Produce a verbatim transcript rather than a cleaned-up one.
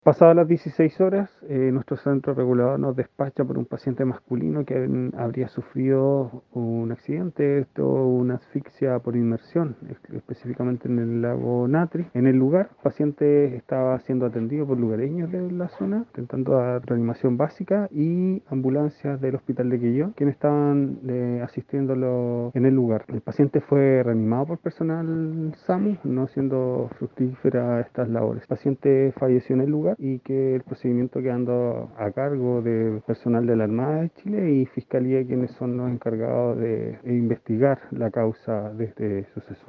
Pasadas las dieciséis horas, eh, nuestro centro regulador nos despacha por un paciente masculino que mm, habría sufrido un accidente, esto, una asfixia por inmersión, es- específicamente en el lago Natri. En el lugar, el paciente estaba siendo atendido por lugareños de la zona, intentando dar reanimación básica y ambulancias del hospital de Quillón, quienes estaban eh, asistiéndolo en el lugar. El paciente fue reanimado por personal SAMU, no siendo fructífera estas labores. El paciente falleció en el lugar y que el procedimiento quedando a cargo de personal de la Armada de Chile y Fiscalía, quienes son los encargados de investigar la causa de este suceso.